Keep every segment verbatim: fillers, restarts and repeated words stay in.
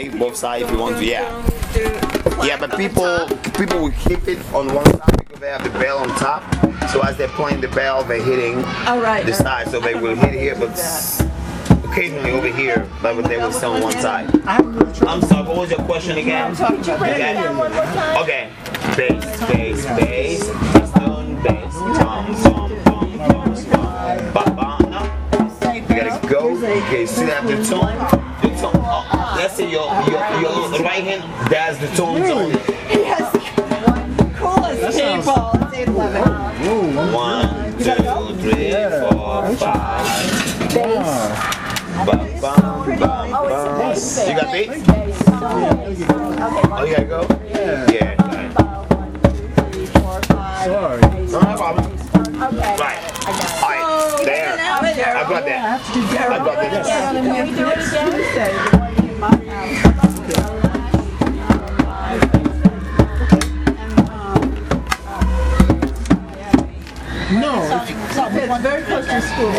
play both sides if you want to. Yeah. Yeah, but people people will keep it on one side because they have the bell on top. So as they're playing the bell, they're hitting oh, right, the side. So they will hit here, but occasionally over here, but they will stay on one side. I'm sorry, what was your question again? Okay. Okay. Bass, bass, bass, stone, bass, tom, tom, tom, tom, tom, ba, ba, no. You gotta go. Okay, see that the tone? The tone. Oh, let's say your your your right hand does the tone zone. He has the coolest people. One, two, three, four, five. Bass. Ba, ba, ba, ba. You got beat? Oh, you gotta go? Yeah. Sorry. No problem. Right. Alright. There. I got that. I got that. Can we do it again? No. It's very close to school.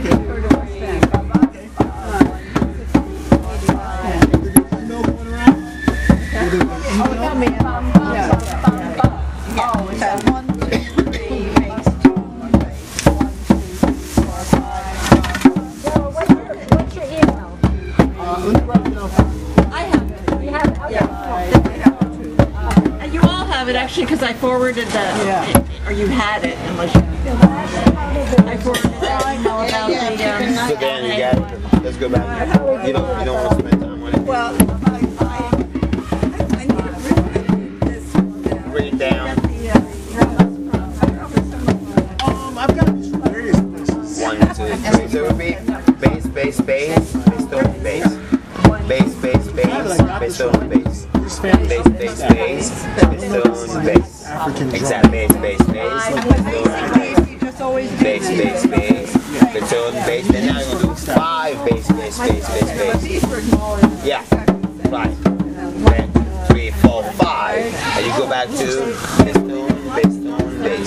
Actually, because I forwarded that, yeah. Or you had it, unless you I forwarded that email about the, um... So then you got it. Let's go back. You don't, you don't want to spend time on it. Well, I, I need to bring it down. Um, I've got these various places. One, two, three. So it would be bass, bass, bass, bass, tone, bass. Bass, bass, bass, bass, tone, bass. Bass, bass, bass, bass, tone, bass. Exact bass, bass, bass, bass, bass, bass, bass, bass, tone, bass. Then now you're gonna do five bass, bass, bass, bass, bass. Yeah, right. Then three, four, five, and you go back to bass, tone, bass, tone, bass.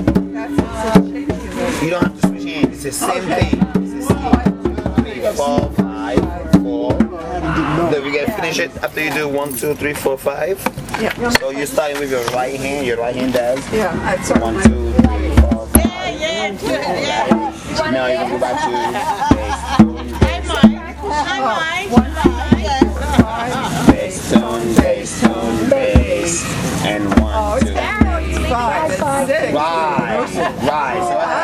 You don't have to switch hands. It's the same thing. It's the same. Three, four, five, four. Then we gotta finish it after you do one, two, three, four, five. Yeah. So you're starting with your right hand. Your right hand does. Yeah. One, two, three, four, five. Yeah, yeah, yeah. Now you're gonna go back to bass, tone, bass, tone, bass, and one, two, three, five, six. Right, right. So I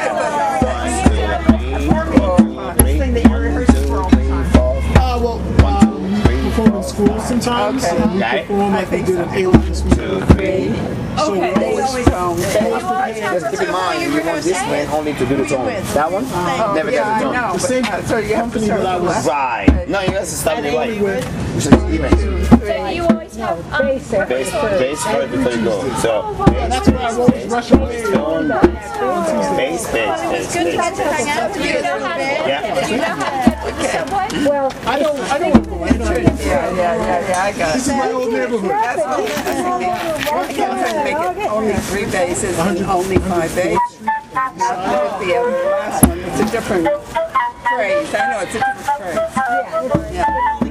In school sometimes, okay. and we Okay. perform like we did in Alien this week. Two, three. So okay, we always tone. Just keep in mind, you want this man only to do the tone. That one? Oh, Never yeah, does the tone. I know, the same but, uh, so you company that I was. Right. No, you have to start with right. with. Which is even. So you always have um, Bass, bass first before you go. So, bass, That's why I bass, wrote bass, Russian bass, bass. tone, bass, bass, bass, bass, good bass, friends to hang out with. You know how to Yeah. you know how to get to the subway? Well, I don't, I don't want to go. I know. yeah, yeah, yeah, yeah, I got This it. is my old neighborhood. That's what I'm trying to make it only three bases and only five bases. Not like the other last one. It's a different phrase. I know it's a different phrase. Yeah.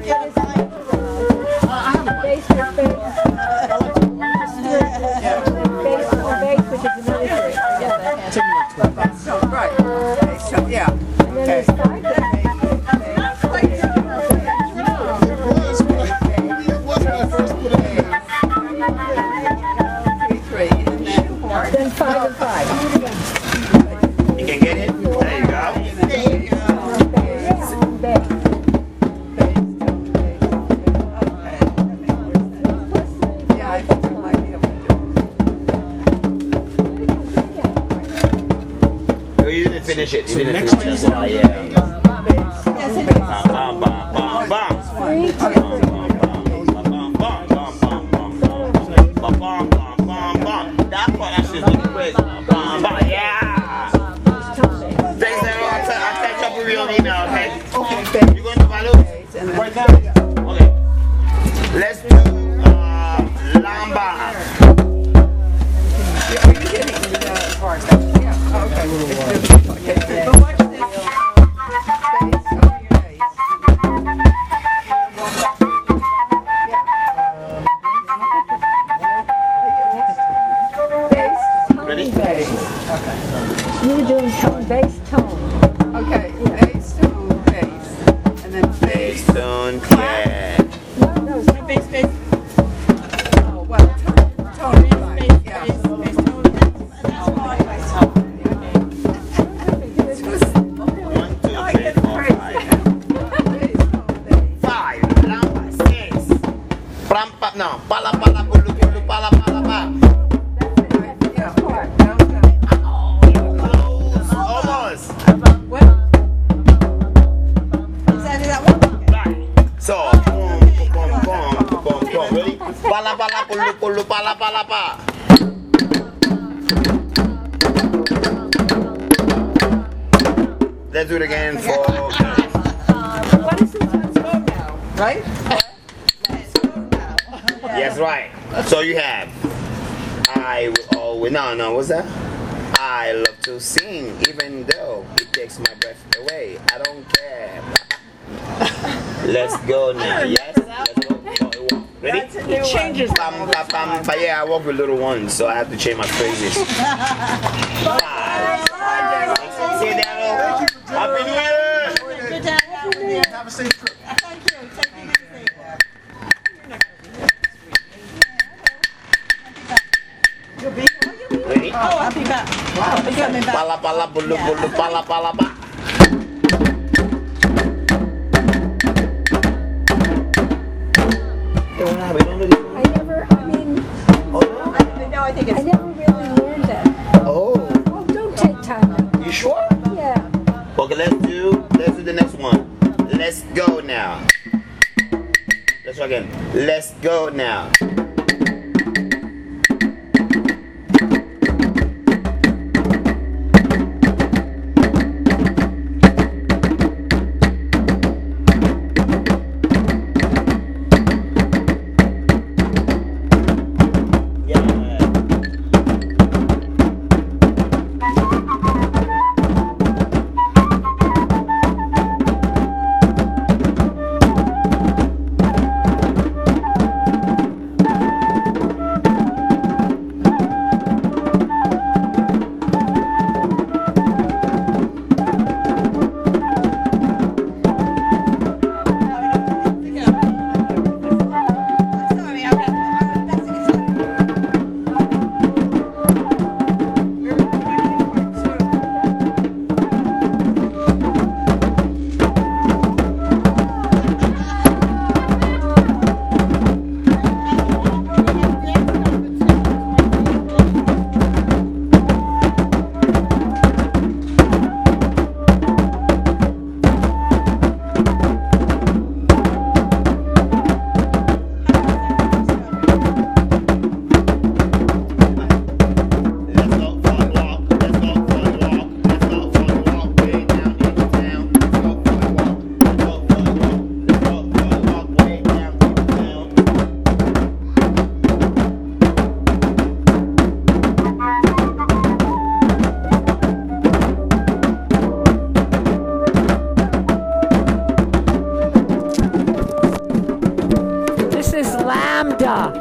Bass for bass. Bass for bass, which is the military. So, right. Okay, so, yeah. And then there's five bass. Then five and five. You can get it? There you go. You didn't finish it. You didn't finish it. Oh, yeah. Bam, bam, bam, bam. That part, that shit's looking great. Bam, bam, yeah. Thanks, everyone. I'll catch up with you on email, okay? You going to Balu? Right now? Okay. Let's do uh, Lamba. Are you getting the part? Yeah, okay. Okay. But watch this. Bass, okay. Bass, bass. Oh, well, tone, tone, bass, yeah. Bass, bass, tone. One, two, three, four, five. Five. Lampa, six. Prampa, no. Pala, pala, pulu, pulu, pala, pala, pala. Yeah, down, down. Close. Almost. What? Is that that one? Right. So, boom, boom, boom, boom, boom. Ready? Pala, pala, pulu, pulu, pala, pala, pala. Let's do it again for. What is this? Let's go now. Right? Let's go now. Yes, right. So you have. I will always. No, no, what's that? I love to sing, even though it takes my breath away. I don't care. Let's go now. Yes, let's go. So, ready? It changes. Bam, bam, bam, bam. Yeah, I work with little ones, so I have to change my phrases. Five. See you down. Happy New Year. Good down, down there. Have a safe trip. Thank you. Take it easy. You'll be here? Ready? Oh, I'll be back. Wow. I'll be coming back. Pala, pala, bulu, bulu, pala, pala, pa. We don't know this one. I never, I mean, Oh, no. No, I think I it's. never really learned that. Oh, Oh, don't take time out. you sure? Yeah. Okay, let's do let's do the next one. Let's go now. Let's try again. Let's go now. Yeah. Sorry, I'm Let's go for a walk. Let's go for a walk. Let's go for a walk way down into town. Let's go for a walk. Let's go for a walk. Let's go for a walk way down into town. This is Lambda.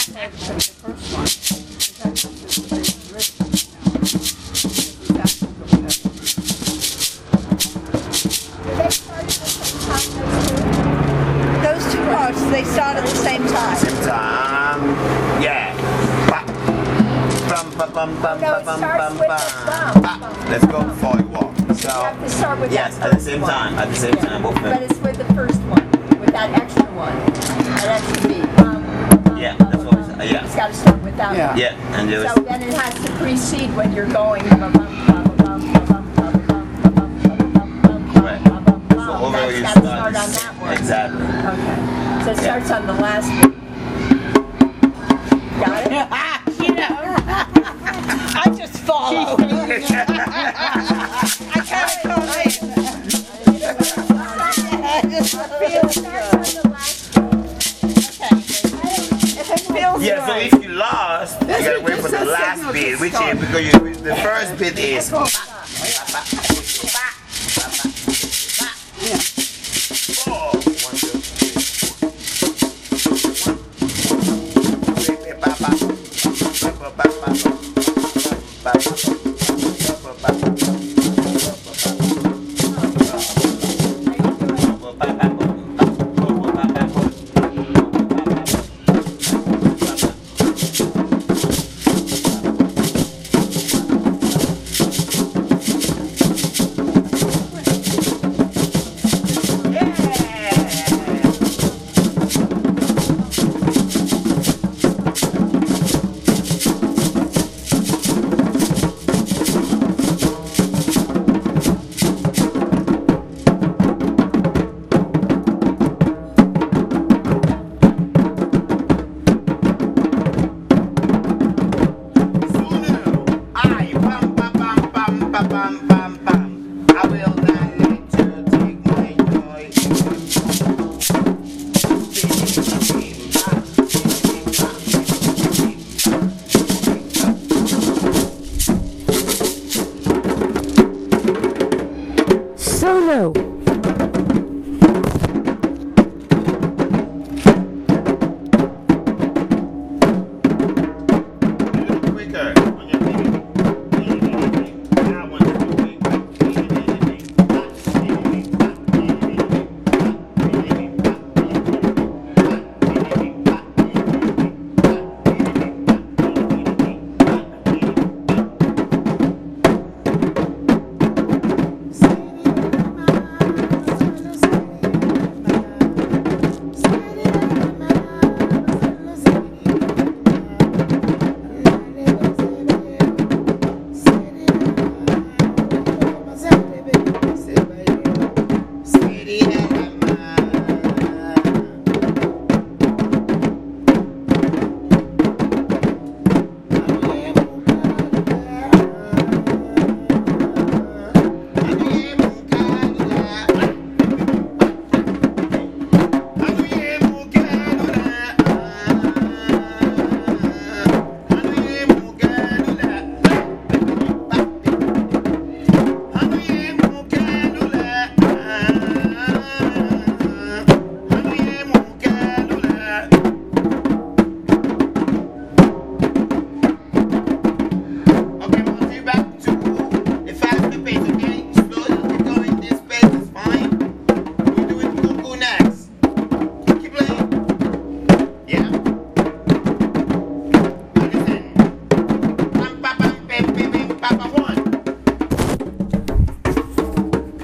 part of the first one. That's just the original now. That's the Those two parts, they start at the same time. Same time. Yeah. Ba. Bum, ba, bum, bum, No, ba, it bum, starts bum, with bum. the bum. Ba. Let's go before you walk. So, You have to start with yes, that at the first same one. time. At the same Yeah. time, both of But them. it's with the first one, with that extra one, that extra beat. Bum, bum, Yeah, bum, that's what we bum. said, yeah. It's got to start with that Yeah. one. Yeah, and there So was. then it has to precede when you're going. Bum, bum, bum, bum, bum, bum, bum, bum, bum, bum, bum, bum, Right. bum, bum, bum. So overall, That's you got to start. start on that one. Exactly. Okay. So it Yeah. starts on the last beat. Got it? You know, I just follow. I kind of come in. I just feel It starts on the last If it feels Yeah, so right. if you lost, you gotta is wait for just the a last signal bit, to which start. is because you, the first bit is. Four. One, two, three. Ba, ba, ba, ba, ba, ba, ba.